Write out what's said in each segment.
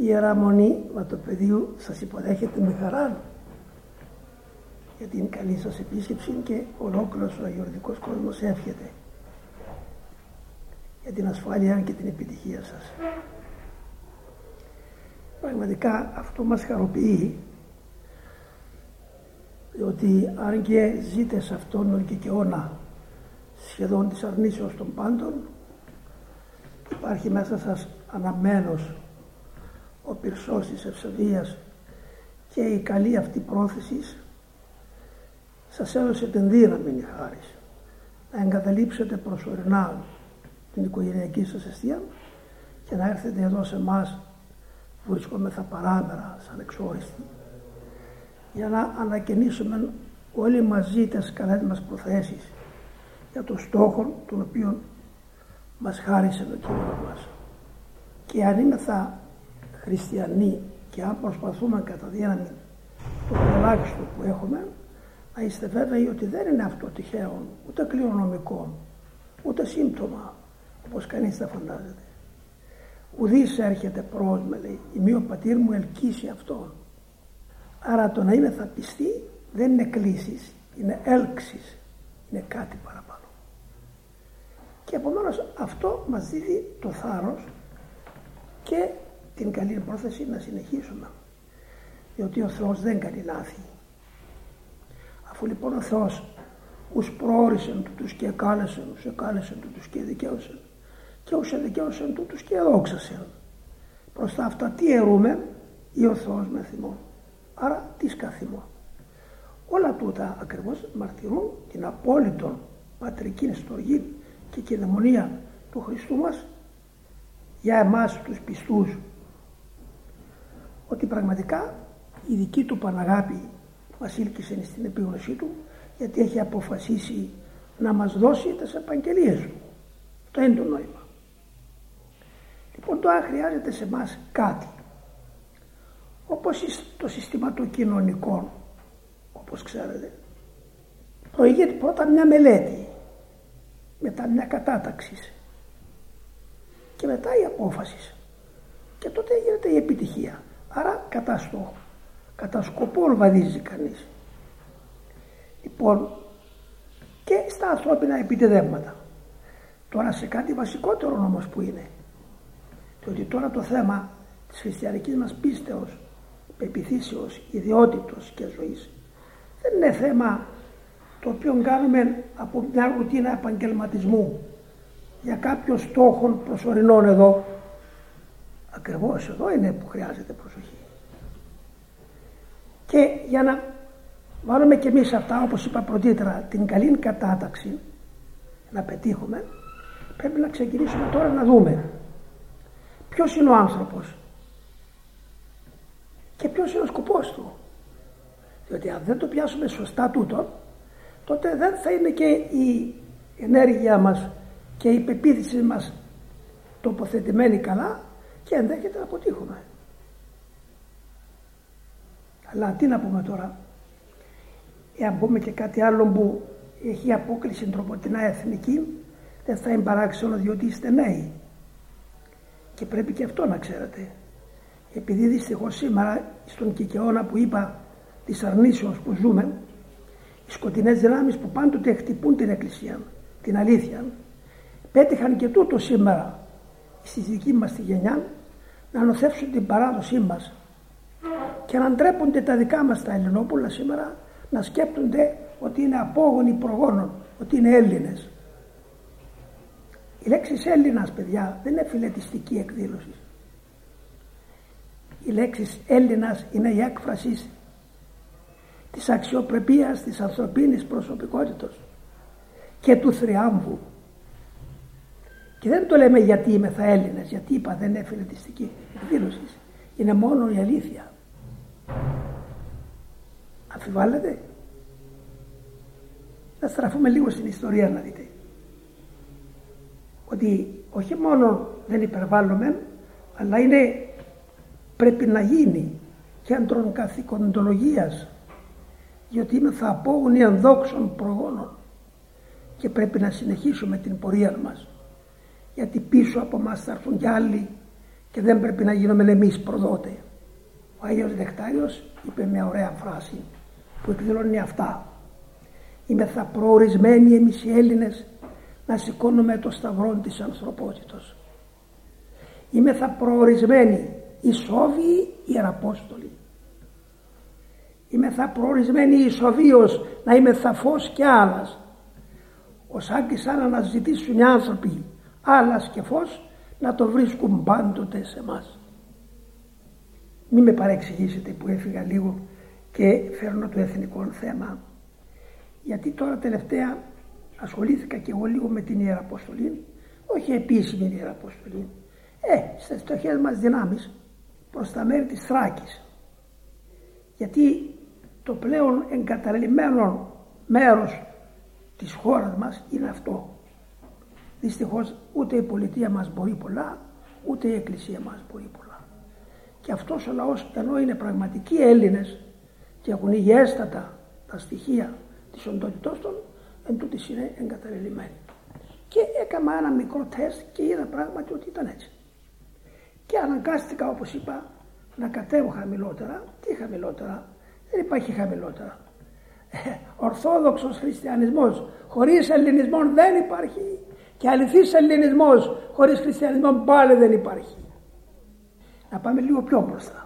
Η Ιερά Μονή Βατοπεδίου σας υποδέχεται με χαρά για την καλή σας επίσκεψη και ολόκληρος ο αγιορδικός κόσμος εύχεται για την ασφάλεια και την επιτυχία σας. Πραγματικά αυτό μας χαροποιεί, διότι αν και ζείτε σε αυτόν τον κικαιώνα σχεδόν της αρνήσεως των πάντων, υπάρχει μέσα σας αναμένος ο πυρσός της ευσεβίας και η καλή αυτή πρόθεση σας έδωσε την δύναμη χάρις να εγκαταλείψετε προσωρινά την οικογενειακή σας αιστεία και να έρθετε εδώ σε εμάς που βρισκόμεθα παράμερα σαν εξόριστοι, για να ανακαινήσουμε όλοι μαζί τις καλές μας προθέσεις για το στόχο τον οποίο μας χάρισε το Κύριο μας. Και αν είμεθα χριστιανοί και αν προσπαθούμε κατά δύναμη το ελάχιστο που έχουμε, να είστε βέβαιοι ότι δεν είναι αυτό τυχαίο, ούτε κληρονομικό, ούτε σύμπτωμα, όπως κανείς θα φαντάζεται. Ουδής έρχεται πρόσμε, λέει, ημί ο πατήρ μου ελκύσει αυτόν. Άρα το να είμαι θα πιστεί δεν είναι κλήσεις, είναι έλξεις, είναι κάτι παραπάνω. Και επομένως αυτό μας δίδει το θάρρος και την καλή πρόθεση να συνεχίσουμε, διότι ο Θεός δεν κάνει λάθη. Αφού λοιπόν ο Θεός ους προόρισεν τούτους και εκάλεσεν, ους εκάλεσεν τούτους και δικαίωσεν και ους εδικαίωσεν τούτους και εδόξασεν, προς τα αυτά τι αιρούμε, ή ο Θεός με θυμό, άρα τι σκαθυμό. Όλα τούτα ακριβώς μαρτυρούν την απόλυτον πατρική στοργή και κυδαιμονία του Χριστού μας για εμάς τους πιστούς, ότι πραγματικά η δική του Παναγάπη μας ήλκησε στην επίγνωσή του, γιατί έχει αποφασίσει να μας δώσει τις επαγγελίες του. Το είναι το νόημα. Λοιπόν, τώρα χρειάζεται σε εμάς κάτι, όπως το συστηματοκοινωνικό, όπως ξέρετε. Προηγείται πρώτα μια μελέτη, μετά μια κατάταξη και μετά η απόφαση, και τότε γίνεται η επιτυχία. Άρα κατά στόχο, κατά σκοπό βαδίζει κανείς. Λοιπόν, και στα ανθρώπινα επιτεδεύματα. Τώρα σε κάτι βασικότερο όμως που είναι, διότι τώρα το θέμα της χριστιανικής μας πίστεως, πεποιθήσεως, ιδιότητος και ζωής δεν είναι θέμα το οποίο κάνουμε από μια ρουτίνα επαγγελματισμού για κάποιο στόχο προσωρινών εδώ. Ακριβώς εδώ είναι που χρειάζεται προσοχή. Και για να βάλουμε και εμείς αυτά, όπως είπα πρωτήτερα, την καλή κατάταξη, να πετύχουμε, πρέπει να ξεκινήσουμε τώρα να δούμε ποιος είναι ο άνθρωπος και ποιος είναι ο σκοπός του. Διότι αν δεν το πιάσουμε σωστά τούτο, τότε δεν θα είναι και η ενέργεια μας και η πεποίθηση μας τοποθετημένη καλά και ενδέχεται να αποτύχουμε. Αλλά τι να πούμε τώρα, εάν πούμε και κάτι άλλο που έχει απόκληση τροποτινά εθνική, δεν θα είναι παράξενο, διότι είστε νέοι και πρέπει και αυτό να ξέρετε. Επειδή δυστυχώς σήμερα στον κικαιώνα που είπα της αρνήσεως που ζούμε, οι σκοτεινές δυνάμεις που πάντοτε χτυπούν την Εκκλησία, την αλήθεια, πέτυχαν και τούτο σήμερα στη δική μας τη γενιά να νοθεύσουν την παράδοσή μας και να ντρέπονται τα δικά μας τα Ελληνόπουλα σήμερα, να σκέπτονται ότι είναι απόγονοι προγόνων, ότι είναι Έλληνες. Η λέξη Έλληνας, παιδιά, δεν είναι φιλετιστική εκδήλωση. Η λέξη Έλληνας είναι η έκφραση της αξιοπρεπίας, της ανθρωπίνης προσωπικότητας και του θριάμβου. Και δεν το λέμε γιατί είμαι θα Έλληνες, γιατί είπα δεν είναι φιλετιστική εκδήλωση. Είναι μόνο η αλήθεια. Αμφιβάλλετε? Να στραφούμε λίγο στην ιστορία να δείτε ότι όχι μόνο δεν υπερβάλλουμε, αλλά είναι, πρέπει να γίνει κέντρον καθηκοντολογίας, διότι είμαι θα απόγονοι ενδόξων προγόνων και πρέπει να συνεχίσουμε την πορεία μας, γιατί πίσω από μας θα έρθουν κι άλλοι και δεν πρέπει να γίνουμε εμείς προδότε. Ο Άγιος Νεκτάριος είπε μια ωραία φράση που εκδηλώνει αυτά. Είμαι θα προορισμένοι εμείς οι Έλληνες να σηκώνουμε το σταυρό της ανθρωπότητος. Είμαι θα προορισμένοι οι Σόβιοι Ιεραπόστολοι. Είμαι θα προορισμένοι ισοβίως να είμαι θα φως και άλλας. Ως άγγισαν να αναζητήσουν οι άνθρωποι άλλας και φως, να το βρίσκουν πάντοτε σε εμάς. Μην με παρεξηγήσετε που έφυγα λίγο και φέρνω το εθνικό θέμα, γιατί τώρα τελευταία ασχολήθηκα και εγώ λίγο με την Ιεραποστολή, όχι επίσημη Ιεραποστολή, στις φτωχές μας δυνάμεις προς τα μέρη της Θράκης, γιατί το πλέον εγκαταλειμμένο μέρος της χώρας μας είναι αυτό. Δυστυχώς ούτε η πολιτεία μας μπορεί πολλά, ούτε η εκκλησία μας μπορεί πολλά. Και αυτός ο λαός, ενώ είναι πραγματικοί Έλληνες και έχουν υγιέστατα τα στοιχεία της οντότητός των, εν τούτης είναι εγκαταλελειμμένοι. Και έκανα ένα μικρό τεστ και είδα πράγματι ότι ήταν έτσι. Και αναγκάστηκα, όπως είπα, να κατέβω χαμηλότερα. Τι χαμηλότερα? Δεν υπάρχει χαμηλότερα. Ορθόδοξος χριστιανισμός χωρίς ελληνισμό δεν υπάρχει. Και αληθής ελληνισμός χωρίς χριστιανισμό πάλι δεν υπάρχει. Να πάμε λίγο πιο μπροστά.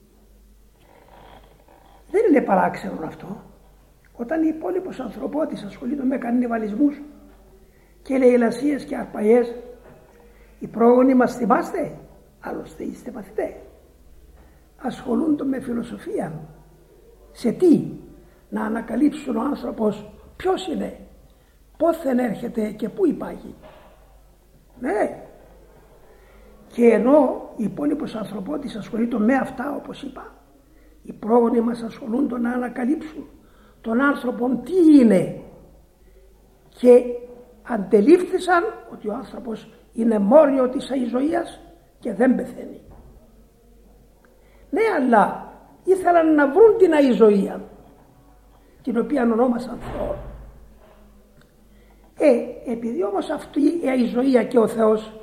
Δεν είναι παράξενο αυτό. Όταν η υπόλοιπος ανθρωπότης ασχολείται με κανιβαλισμούς και λαιλασίες και αρπαγές, οι πρόγονοι μας θυμάστε, άλλωστε είστε μαθητές, ασχολούνται με φιλοσοφία. Σε τι? Να ανακαλύψουν ο άνθρωπος ποιος είναι, πόθεν έρχεται και πού υπάγει. Ναι. Και ενώ οι υπόλοιπος ανθρωπότης ασχολείται με αυτά, όπως είπα, οι πρόγονοι μας ασχολούνται να ανακαλύψουν τον άνθρωπο τι είναι, και αντελήφθησαν ότι ο άνθρωπος είναι μόριο της αηζωίας και δεν πεθαίνει. Ναι, αλλά ήθελαν να βρουν την αηζωία, την οποία ονόμασαν Θεό. Επειδή όμως αυτή η αηζωία και ο Θεός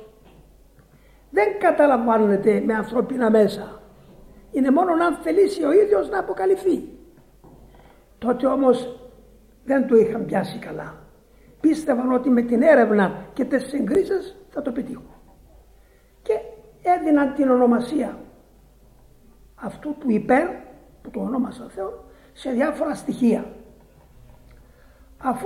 δεν καταλαμβάνεται με ανθρώπινα μέσα, είναι μόνο αν θελήσει ο ίδιος να αποκαλυφθεί. Τότε όμως δεν το είχαν πιάσει καλά. Πίστευαν ότι με την έρευνα και τις συγκρίσεις θα το πετύχουν. Και έδιναν την ονομασία αυτού του υπέρ, που το ονόμασαν Θεό, σε διάφορα στοιχεία. Αφού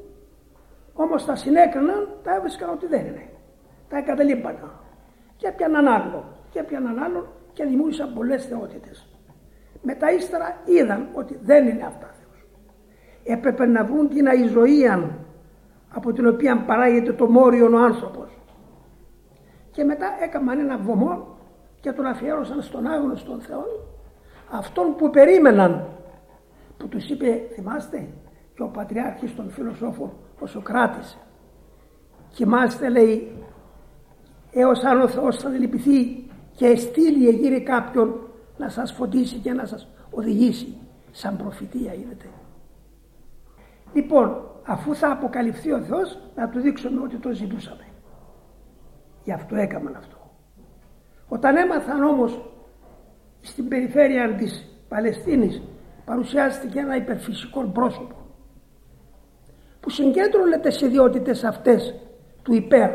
όμως τα συνέκριναν, τα έβρισκαν ότι δεν είναι. Τα εγκαταλείπαναν. Και έπιαναν άλλο, και έπιαναν άλλον και δημιούργησαν πολλές θεότητες. Μετά ύστερα είδαν ότι δεν είναι αυτά Θεός. Έπρεπε να βρουν την αηζωία από την οποία παράγεται το μόριο ο άνθρωπος. Και μετά έκαναν ένα βωμό και τον αφιέρωσαν στον άγνωστον Θεό, αυτόν που περίμεναν, που τους είπε, θυμάστε, και ο πατριάρχης των φιλοσόφων, ο Σωκράτης. Κοιμάστε, λέει, έως αν ο Θεός θα λυπηθεί και στείλει εγείρει κάποιον να σας φωτίσει και να σας οδηγήσει. Σαν προφητεία είδετε. Λοιπόν, αφού θα αποκαλυφθεί ο Θεός, να του δείξουμε ότι το ζητούσαμε. Γι' αυτό έκαναν αυτό. Όταν έμαθαν όμως στην περιφέρεια της Παλαιστίνης παρουσιάστηκε ένα υπερφυσικό πρόσωπο που συγκέντρωνε τις ιδιότητες αυτές του υπέρ.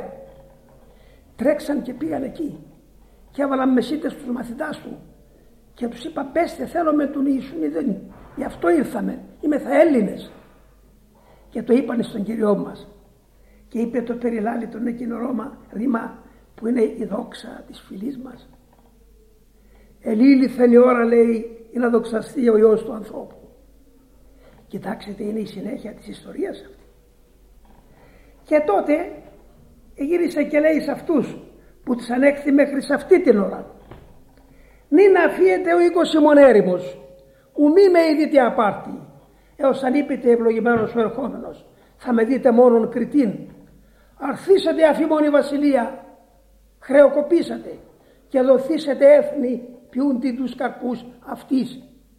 Τρέξαν και πήγαν εκεί και έβαλαν μεσίτες τους μαθητάς του και τους είπα, πέστε, θέλουμε τον Ιησούν Ιδένη, γι' αυτό ήρθαμε, είμαι θα Έλληνες. Και το είπανε στον Κυριό μας και είπε το περιλάλητον εκείνο ρήμα που είναι η δόξα της φυλής μας. Ελήλυθεν η ώρα, λέει, ή να δοξαστεί ο Υιός του ανθρώπου. Κοιτάξτε, είναι η συνέχεια της ιστορίας αυτή. Και τότε γύρισε και λέει σε αυτούς που τις ανέχθη μέχρι σε αυτή την ώρα, «Νην αφίετε ο οίκος ημών έρημος, ου μη με είδητε απάρτη, έως αν είπετε ευλογημένος ο ερχόμενος, θα με δείτε μόνον κριτήν. Αρθίσατε αφήμον η βασιλεία, χρεοκοπήσατε και δοθήσετε έθνη ποιούντι τους καρπούς αυτής».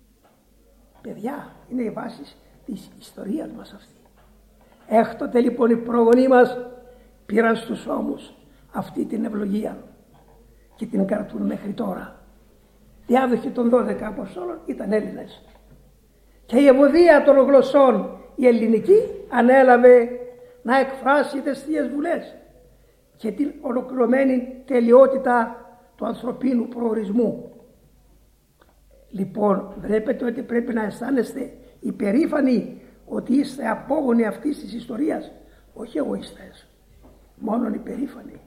Παιδιά, είναι η βάση της ιστορίας μας αυτή. Έκτοτε λοιπόν οι προγονείς μας πήραν στους ώμους αυτή την ευλογία και την κρατούν μέχρι τώρα. Διάδοχοι των 12 Αποστόλων ήταν Έλληνες. Και η Ευωδία των γλωσσών η ελληνική ανέλαβε να εκφράσει τις Θείες Βουλές και την ολοκληρωμένη τελειότητα του ανθρωπίνου προορισμού. Λοιπόν, βλέπετε ότι πρέπει να αισθάνεστε υπερήφανοι ότι είστε απόγονοι αυτής της ιστορίας, όχι εγωιστές, μόνον υπερήφανοι.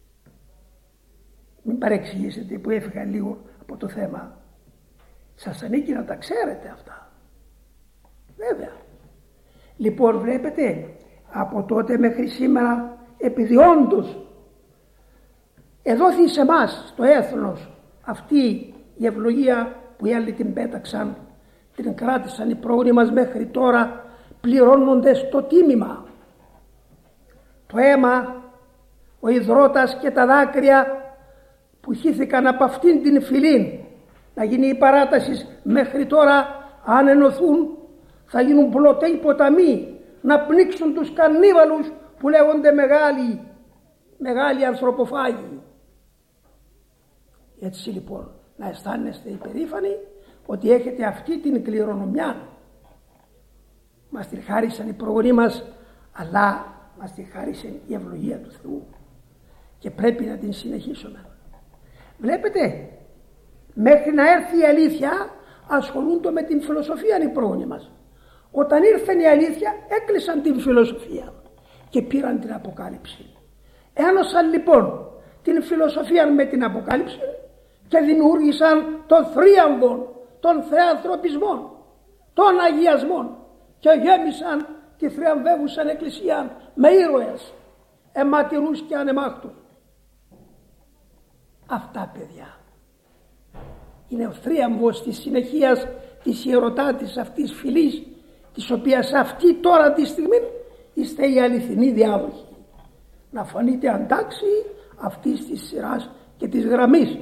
Μην παρεξηγήσετε που έφυγα λίγο από το θέμα. Σας ανήκει να τα ξέρετε αυτά. Βέβαια. Λοιπόν, βλέπετε, από τότε μέχρι σήμερα, επειδή όντως εδόθη σε εμάς, στο έθνος, αυτή η ευλογία που οι άλλοι την πέταξαν, την κράτησαν οι πρόγονοι μας μέχρι τώρα, πληρώνοντας το τίμημα. Το αίμα, ο υδρότας και τα δάκρυα που χύθηκαν από αυτήν την φυλή να γίνει η παράταση μέχρι τώρα, αν ενωθούν θα γίνουν πλωτέοι ποταμοί να πνίξουν τους κανίβαλους που λέγονται μεγάλοι ανθρωποφάγοι. Έτσι λοιπόν να αισθάνεστε υπερήφανοι ότι έχετε αυτή την κληρονομιά. Μας τη χάρισαν οι προγονείς μας, αλλά μας τη χάρισε η ευλογία του Θεού και πρέπει να την συνεχίσουμε. Βλέπετε, μέχρι να έρθει η αλήθεια ασχολούνται με την φιλοσοφία οι πρόγονοι μας. Όταν ήρθε η αλήθεια έκλεισαν την φιλοσοφία και πήραν την Αποκάλυψη. Ένωσαν λοιπόν την φιλοσοφία με την Αποκάλυψη και δημιούργησαν τον θρίαμβο, τον θεανθρωπισμό, των αγιασμών και γέμισαν τη θριαμβεύουσαν εκκλησία με ήρωες, αιματηρούς και ανεμάκτους. Αυτά, παιδιά, είναι ο θρίαμβος της συνεχείας της ιερωτάτης αυτής φυλής, της οποίας αυτή τώρα τη στιγμή είστε η αληθινή διάδοχη. Να φανείτε αντάξει αυτής της σειράς και της γραμμής.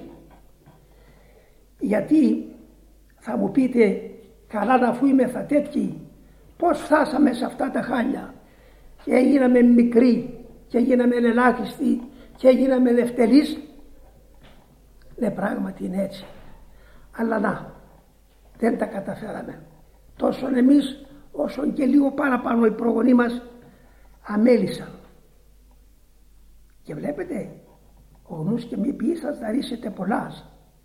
Γιατί θα μου πείτε, καλά να αφού είμεθα τέτοιοι, πώς φτάσαμε σε αυτά τα χάλια και έγιναμε μικροί και έγιναμε ελάχιστοι και έγιναμε δευτελείς. Ναι, πράγματι είναι έτσι, αλλά να, δεν τα καταφέραμε. Τόσο εμείς όσο και λίγο παραπάνω οι προγονείς μας αμέλησαν. Και βλέπετε, ο νους και μη ποιείς θα δαρίσετε πολλάς.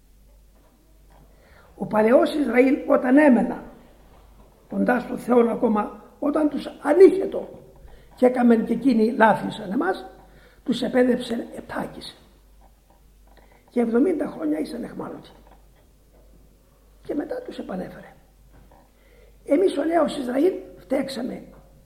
Ο παλαιός Ισραήλ όταν έμενα κοντά στο Θεό ακόμα, όταν τους ανήχετο και έκαμεν και εκείνοι λάθη σαν εμάς, τους επέδεψε ετάκησε. Και 70 χρόνια ήσαν εχμάλωτοι. Και μετά τους επανέφερε. Εμείς ο νέος Ισραήλ φταίξαμε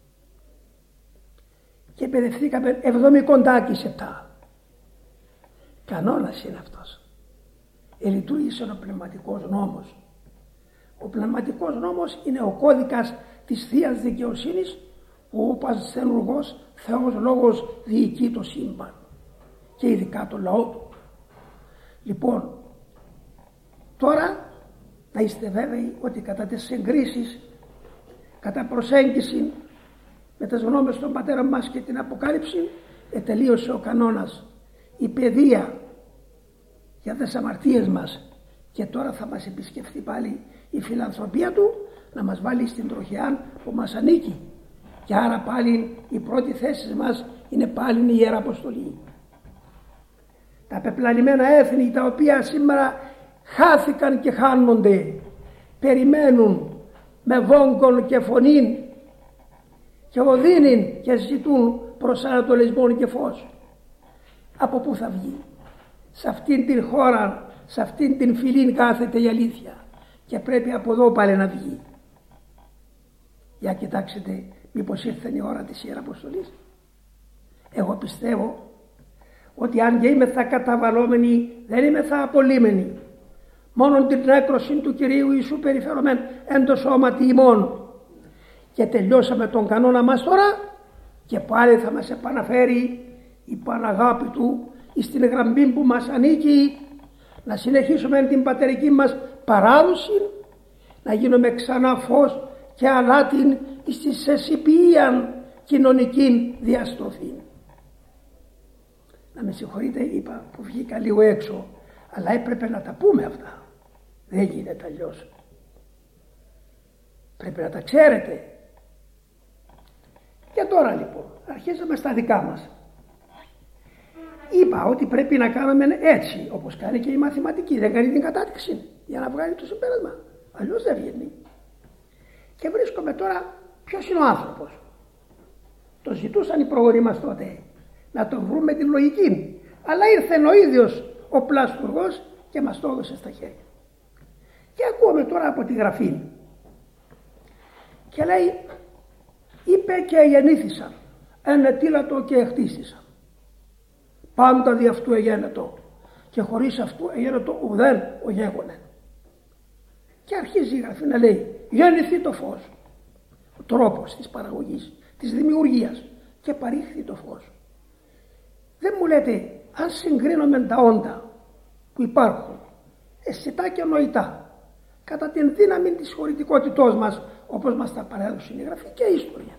και εκπαιδευτήκαμε 70 Κανόνας είναι αυτός. Λειτουργήσε ο πνευματικός νόμος. Ο πνευματικός νόμος είναι ο κώδικας της Θείας Δικαιοσύνης που ο Πασθενουργός Θεός Λόγος διοικεί το σύμπαν και ειδικά το λαό του. Λοιπόν, τώρα να είστε βέβαιοι ότι κατά τις συγκρίσεις, κατά προσέγγιση με τις γνώμες των πατέρων μας και την Αποκάλυψη, τελείωσε ο κανόνας, η παιδεία για τις αμαρτίες μας, και τώρα θα μας επισκεφθεί πάλι η φιλανθρωπία του να μας βάλει στην τροχιά που μας ανήκει, και άρα πάλι η πρώτη θέση μας είναι πάλι η Ιερά Αποστολή. Τα πεπλανημένα έθνη τα οποία σήμερα χάθηκαν και χάνονται, περιμένουν με βόγκον και φωνήν και οδύνην και ζητούν προσανατολισμό και φως. Από πού θα βγει? Σε αυτήν την χώρα, σε αυτήν την φυλήν κάθεται η αλήθεια και πρέπει από εδώ πάλι να βγει. Για κοιτάξτε, μήπως ήρθε η ώρα της Ιεραποστολής? Εγώ πιστεύω ότι αν και είμεθα καταβαλόμενοι, δεν είμεθα απολύμενοι. Μόνον την έκρωση του Κυρίου Ιησού περιφερομεν εν το σώματι ημών. Και τελειώσαμε τον κανόνα μας τώρα και πάλι θα μας επαναφέρει η Παναγάπη του στην γραμμή που μας ανήκει, να συνεχίσουμε την πατερική μας παράδοση, να γίνουμε ξανά φως και αλάτιν στη σεσιπίαν κοινωνική διαστροφή. Να με συγχωρείτε, είπα που βγήκα λίγο έξω, Αλλά έπρεπε να τα πούμε αυτά. Δεν γίνεται αλλιώς. Πρέπει να τα ξέρετε. Και τώρα λοιπόν αρχίσαμε στα δικά μας. Είπα ότι πρέπει να κάνουμε έτσι, όπως κάνει και η μαθηματική. Δεν κάνει την κατάδειξη για να βγάλει το συμπέρασμα. Αλλιώς δεν βγαίνει. Και βρίσκομαι τώρα ποιος είναι ο άνθρωπος. Το ζητούσαν οι προγονείς μας τότε, να το βρούμε τη λογική. Αλλά ήρθε ο ίδιος ο πλαστουργός και μας το έδωσε στα χέρια. Και ακούμε τώρα από τη Γραφή. Και λέει, είπε και γεννήθησαν, ενετήλατο και εχτίστησαν. Πάντα δι' αυτού εγένετο και χωρίς αυτού εγένετο ουδέν ο γέγονεν. Και αρχίζει η Γραφή να λέει, γεννηθεί το φως. Ο τρόπος της παραγωγής, της δημιουργίας, και παρήχθη το φως. Δεν μου λέτε, αν συγκρίνουμε τα όντα που υπάρχουν, αισθητά και νοητά, κατά την δύναμη της χωρητικότητός μας, όπως μας τα παρέδωσε η Γραφή και η ιστορία,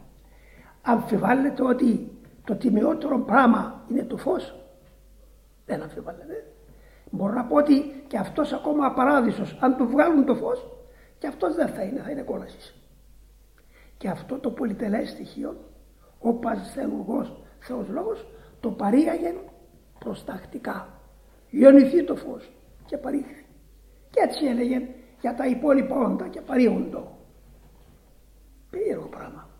αμφιβάλλετε ότι το τιμιότερο πράγμα είναι το φως? Δεν αμφιβάλλετε. Μπορώ να πω ότι και αυτός ακόμα απαράδεισος, αν του βγάλουν το φως, και αυτός δεν θα είναι κόλασης. Και αυτό το πολυτελές στοιχείο, ο πασθενουργός Θεός Λόγος, το παρήγαγε προστακτικά. Γεννηθεί το φως και παρήχθη. Και έτσι έλεγε για τα υπόλοιπα όντα και παρήγοντο. Περίεργο πράγμα.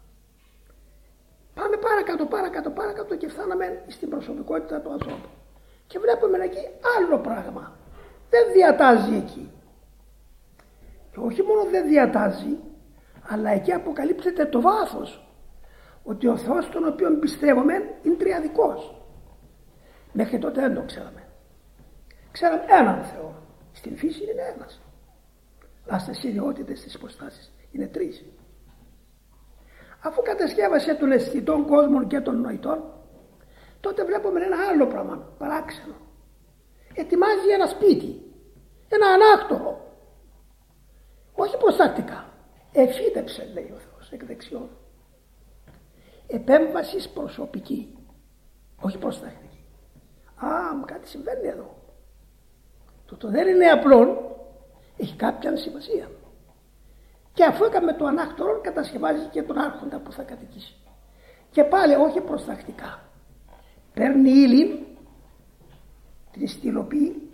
Πάμε παρακάτω και φτάναμε στην προσωπικότητα του ανθρώπου. Και βλέπουμε εκεί άλλο πράγμα. Δεν διατάζει εκεί. Και όχι μόνο δεν διατάζει, αλλά εκεί αποκαλύπτεται το βάθος. Ότι ο Θεός τον οποίο πιστεύουμε είναι τριαδικός. Μέχρι τότε δεν το ξέραμε. Ξέραμε έναν Θεό. Στην φύση είναι ένας. Αλλά στις ιδιότητες της υποστάσης είναι τρεις. Αφού κατασκεύασε τον αισθητών κόσμων και των νοητών, τότε βλέπουμε ένα άλλο πράγμα παράξενο. Ετοιμάζει ένα σπίτι, ένα ανάκτορο. Όχι προστακτικά. Εφύτεψε, λέει ο Θεός, εκ δεξιών. Επέμβασης προσωπική, όχι προστακτική. Κάτι συμβαίνει εδώ. Το δεν είναι απλό, έχει κάποια σημασία. Και αφού έκαμε το ανάκτορο, κατασκευάζει και τον άρχοντα που θα κατοικήσει. Και πάλι όχι προστακτικά. Παίρνει ύλη, την στυλοποιεί,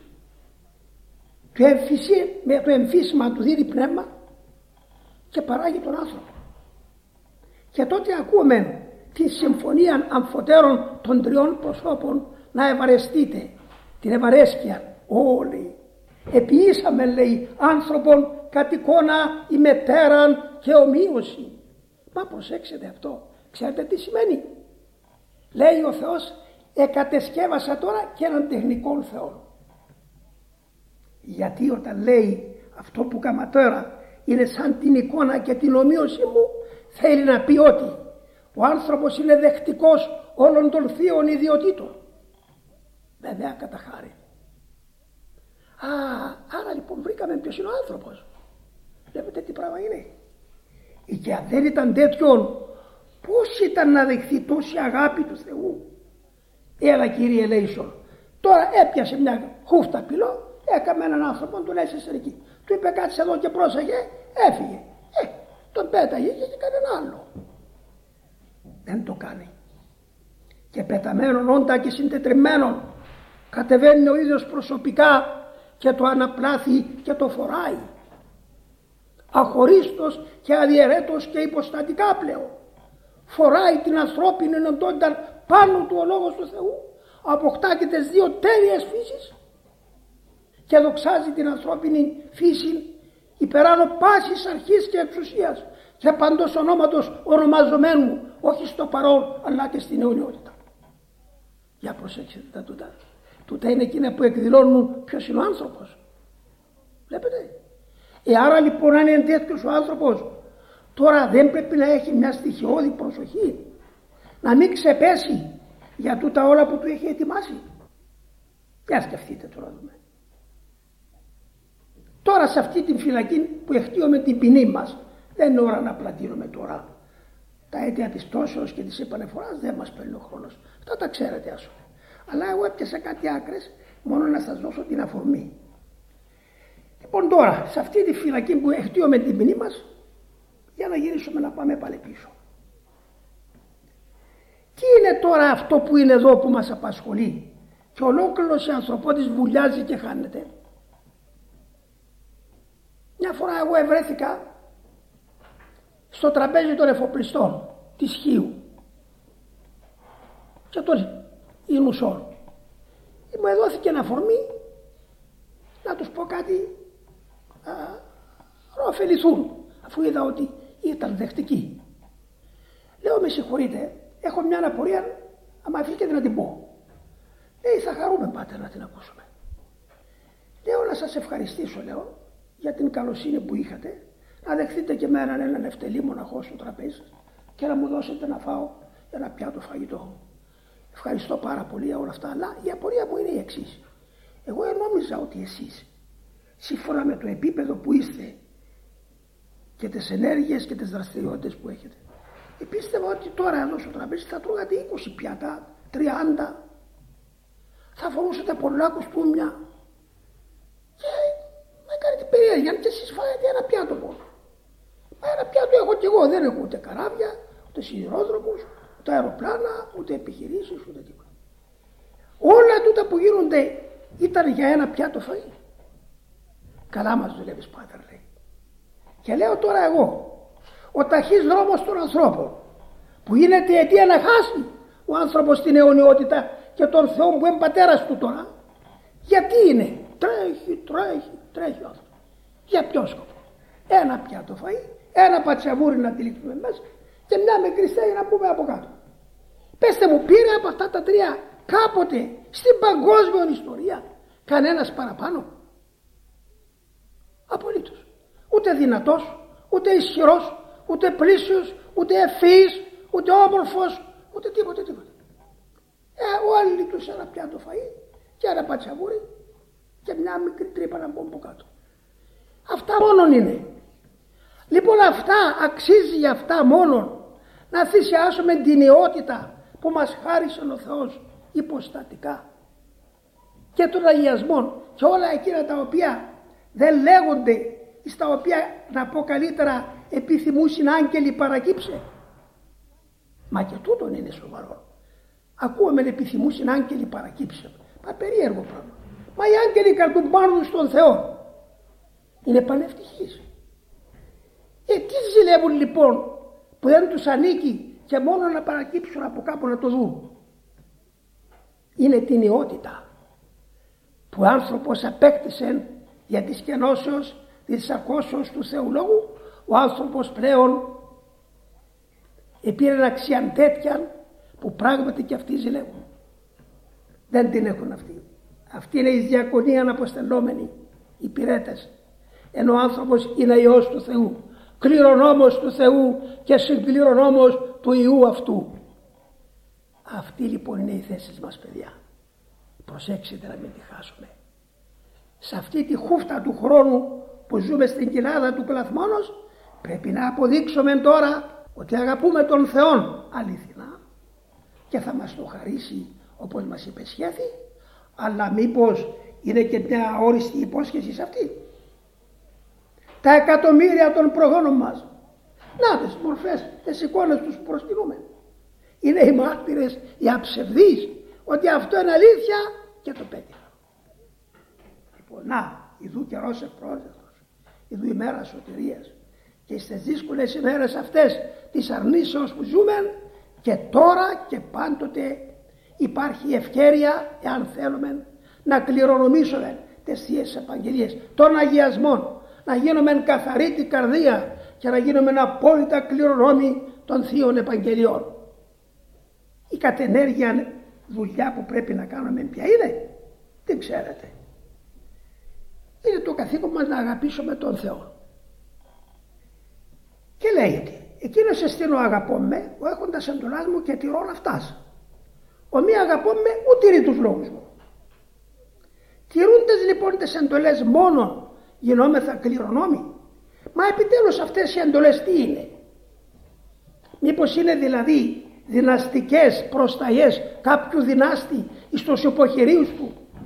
με το εμφύσιμα του δίνει πνεύμα και παράγει τον άνθρωπο. Και τότε ακούμε τη συμφωνία αμφωτέρων των τριών προσώπων να ευαρεστείτε, την ευαρέσκεια όλοι. Επιήσαμε, λέει, άνθρωπον κατ' εικόνα ημετέραν και ομοίωση. Μα προσέξτε αυτό. Ξέρετε τι σημαίνει? Λέει ο Θεός, εκατεσκεύασα τώρα και έναν τεχνικό Θεό. Γιατί όταν λέει αυτό που κάμα τώρα είναι σαν την εικόνα και την ομοίωση μου, θέλει να πει ότι ο άνθρωπος είναι δεκτικός όλων των θείων ιδιωτήτων. Βέβαια κατά χάρη. Άρα λοιπόν βρήκαμε ποιος είναι ο άνθρωπος. Βλέπετε τι πράγμα είναι. Και αν δεν ήταν τέτοιον, πώς ήταν να δεχθεί τόση αγάπη του Θεού? Έλα κύριε Λέισον. Τώρα έπιασε μια χούφτα πυλό, έκαμε έναν άνθρωπο, τον έσαι εκεί. Του είπε κάτσε εδώ και πρόσεχε, έφυγε. Τον πέταγε και έκανε ένα άλλο. Δεν το κάνει. Και πεταμένον όντα και συντετριμμένον κατεβαίνει ο ίδιος προσωπικά και το αναπλάθει και το φοράει. Αχωρίστος και αδιαιρέτος και υποστατικά πλέον. Φοράει την ανθρώπινη οντότητα πάνω του ο Λόγος του Θεού. Αποκτά και τις δύο τέλειες φύσεις και δοξάζει την ανθρώπινη φύση υπεράνω πάσης αρχής και εξουσίας και παντός ονόματος ονομαζομένου, όχι στο παρόν αλλά και στην αιωνιότητα. Για προσέξτε τα τούτα. Τούτα είναι εκείνα που εκδηλώνουν ποιος είναι ο άνθρωπος. Βλέπετε. Άρα λοιπόν αν είναι τέτοιος ο άνθρωπος, τώρα δεν πρέπει να έχει μια στοιχειώδη προσοχή, να μην ξεπέσει για τούτα όλα που του έχει ετοιμάσει. Για σκεφτείτε τώρα δούμε. Τώρα σε αυτή την φυλακή που εχτίουμε την ποινή μας, δεν είναι ώρα να πλατείνουμε τώρα. Τα αίτια της τόσεως και της επανεφοράς δεν μας παίρνει ο χρόνος. Αυτά τα ξέρετε άσχολα. Αλλά εγώ έπιασα κάτι άκρες μόνο να σας δώσω την αφορμή. Λοιπόν, τώρα σε αυτή τη φυλακή που εχτύωμε την ποινή μας, για να γυρίσουμε να πάμε πάλι πίσω. Τι είναι τώρα αυτό που είναι εδώ που μας απασχολεί και ολόκληρος η ανθρωπότης βουλιάζει και χάνεται? Μια φορά εγώ ευρέθηκα στο τραπέζι των εφοπλιστών της Χίου και των Ινουσών. Μου εδόθηκε ένα αφορμή να τους πω κάτι, να ωφεληθούν, αφού είδα ότι ήταν δεκτικοί. Λέω, με συγχωρείτε, έχω μια απορία, άμα αφήσετε να την πω. Λέει, θα χαρούμε πάτερ να την ακούσουμε. Λέω, να σας ευχαριστήσω, λέω, για την καλοσύνη που είχατε, να δεχτείτε και μένα έναν ευτελή μοναχό στο τραπέζι και να μου δώσετε να φάω ένα πιάτο φαγητό. Ευχαριστώ πάρα πολύ για όλα αυτά, αλλά η απορία μου είναι η εξής. Εγώ νόμιζα ότι εσείς, σύμφωνα με το επίπεδο που είστε και τις ενέργειες και τις δραστηριότητες που έχετε, πίστευα ότι τώρα εδώ στο τραπέζι θα τρώγατε 20 πιάτα, 30, θα φορούσατε πολλά κουστούμια και με έκανε την περιέργεια και εσείς φάγετε ένα πιάτο μόνο. Μα ένα πιάτο έχω κι εγώ, δεν έχω ούτε καράβια, ούτε σιδηρόδρομους, ούτε αεροπλάνα, ούτε επιχειρήσεις, ούτε τίποτα. Όλα τούτα που γίνονται ήταν για ένα πιάτο φαΐ. Καλά μας δουλεύεις, πάτερ, λέει. Και λέω τώρα εγώ, ο ταχύς δρόμος των ανθρώπων, που γίνεται η αιτία να χάσει ο άνθρωπος την αιωνιότητα και τον Θεό που είναι πατέρας του τώρα, γιατί είναι? Τρέχει ο άνθρωπος. Για ποιο σκοπό? Ένα πιάτο φαΐ, ένα πατσαβούρι να τυλίξουμε μέσα και μια μικρή στέγη να πούμε από κάτω. Πέστε μου, πήρε από αυτά τα τρία κάποτε στην παγκόσμια ιστορία κανένας παραπάνω? Απολύτως. Ούτε δυνατός, ούτε ισχυρός, ούτε πλήσιος, ούτε ευφυής, ούτε όμορφος, ούτε τίποτε. Όλοι τους ένα πιάτο φαΐ και ένα πατσαβούρι και μια μικρή τρύπα να μπουν από κάτω. Αυτά μόνον είναι. Λοιπόν, αυτά αξίζει για αυτά μόνον να θυσιάσουμε την ιότητα που μας χάρισε ο Θεός υποστατικά και των αγιασμών και όλα εκείνα τα οποία δεν λέγονται, στα οποία, να πω καλύτερα, επιθυμούσιν άγγελοι παρακύψε. Μα και τούτον είναι σοβαρό. Ακούμε επιθυμούσιν άγγελοι παρακύψε. Μα περίεργο πράγμα. Μα οι άγγελοι κρατούν πάνω στον Θεό. Είναι πανευτυχείς. Τι ζηλεύουν λοιπόν που δεν τους ανήκει και μόνο να παρακύψουν από κάπου να το δουν? Είναι την ιότητα που ο άνθρωπος απέκτησε για της κενώσεως, της ακούσεως του Θεού Λόγου. Ο άνθρωπος πλέον επήρε αξία τέτοια που πράγματι και αυτοί ζηλεύουν. Δεν την έχουν αυτοί. Αυτή είναι η διακονία αναποστελόμενη, οι υπηρέτες. Ενώ ο άνθρωπος είναι Υιός του Θεού, κληρονόμος του Θεού και συγκληρονόμος του Υιού αυτού. Αυτή λοιπόν είναι η θέση μας, παιδιά. Προσέξτε να μην τη χάσουμε. Σε αυτή τη χούφτα του χρόνου που ζούμε στην κοιλάδα του κλαθμόνος, πρέπει να αποδείξουμε τώρα ότι αγαπούμε τον Θεόν αληθινά και θα μας το χαρίσει όπως μας υπεσχέθη. Αλλά μήπως είναι και μια αόριστη υπόσχεση σε αυτή? Τα εκατομμύρια των προγόνων μας, να τις μορφές, τις εικόνες τους που προσκυνούμε, είναι οι μάρτυρες, οι αψευδείς ότι αυτό είναι αλήθεια και το πέτυχα. Λοιπόν, να, ειδού καιρός ευπρόσδεκτος, ειδού ημέρα σωτηρίας, και στις δύσκολες ημέρες αυτές της αρνήσεως που ζούμε, και τώρα και πάντοτε υπάρχει ευκαιρία, εάν θέλουμε, να κληρονομήσουμε τις Θείες Επαγγελίες των αγιασμών, να γίνουμε καθαρή την καρδία και να γίνουμε απόλυτα κληρονόμοι των Θείων Επαγγελιών. Η κατενέργεια δουλειά που πρέπει να κάνουμε ποια είναι? Δεν ξέρετε. Είναι το καθήκον μας να αγαπήσουμε τον Θεό. Και λέγεται, εκείνος εστίνω αγαπώμε, ο έχοντας εντολάς μου και τηρών αυτάς. Ο μη αγαπώμε ούτε τηρεί τους λόγους μου. Τηρούντες λοιπόν τις εντολές μόνον γινόμεθα κληρονόμοι? Μα επιτέλους αυτές οι εντολές τι είναι? Μήπως είναι δηλαδή δυναστικές προσταγές κάποιου δυνάστη εις τους υποχειρίους του,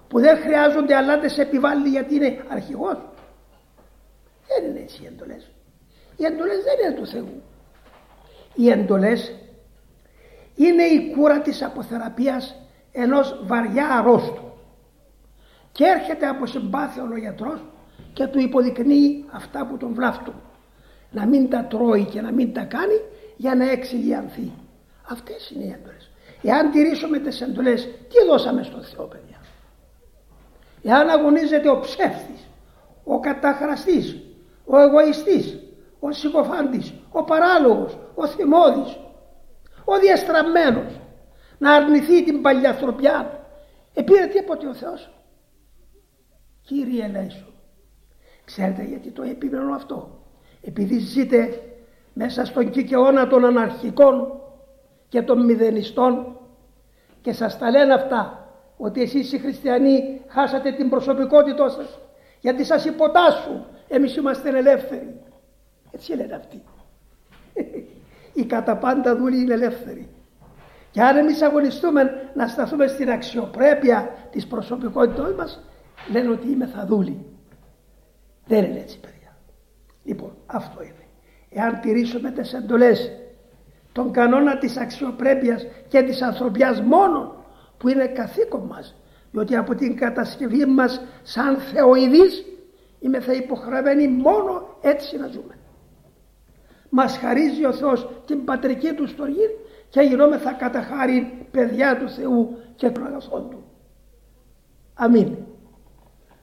που δεν χρειάζονται αλλά δεν σε επιβάλλει γιατί είναι αρχηγός. Δεν είναι έτσι οι εντολές. Οι εντολές δεν είναι του Θεού. Οι εντολές είναι η κούρα της αποθεραπείας ενός βαριά αρρώστου. Και έρχεται από συμπάθεια ο γιατρός και του υποδεικνύει αυτά που τον βλάφτουν. Να μην τα τρώει και να μην τα κάνει για να εξηλιανθεί. Αυτές είναι οι εντολές. Εάν τηρήσουμε τις εντολές, τι δώσαμε στον Θεό, παιδιά? Εάν αγωνίζεται ο ψεύτης, ο καταχραστής, ο εγωιστής, ο συκοφάντης, ο παράλογος, ο θυμώδης, ο διαστραμμένος να αρνηθεί την παλιανθρωπιά, επήρε τίποτε ο Θεός? Κύριε ελέησον. Ξέρετε γιατί το επίμενο αυτό? Επειδή ζείτε μέσα στον κικαιώνα των αναρχικών και των μηδενιστών και σας τα λένε αυτά, ότι εσείς οι χριστιανοί χάσατε την προσωπικότητά σας γιατί σας υποτάσσουν, εμείς είμαστε ελεύθεροι. Έτσι λένε αυτοί. Οι κατά πάντα δούλοι είναι ελεύθεροι. Και αν εμείς αγωνιστούμε να σταθούμε στην αξιοπρέπεια της προσωπικότητάς μας, λένε ότι είμαι θα δούλοι. Δεν είναι έτσι, παιδιά. Λοιπόν, αυτό είναι. Εάν τηρήσουμε τις εντολές, τον κανόνα της αξιοπρέπειας και της ανθρωπιάς μόνον, που είναι καθήκον μας, διότι από την κατασκευή μας σαν θεοειδείς είμαστε υποχρεωμένοι μόνο έτσι να ζούμε. Μας χαρίζει ο Θεός την πατρική του στοργή και γινόμεθα κατά χάριν παιδιά του Θεού και των αγαθών του. Αμήν.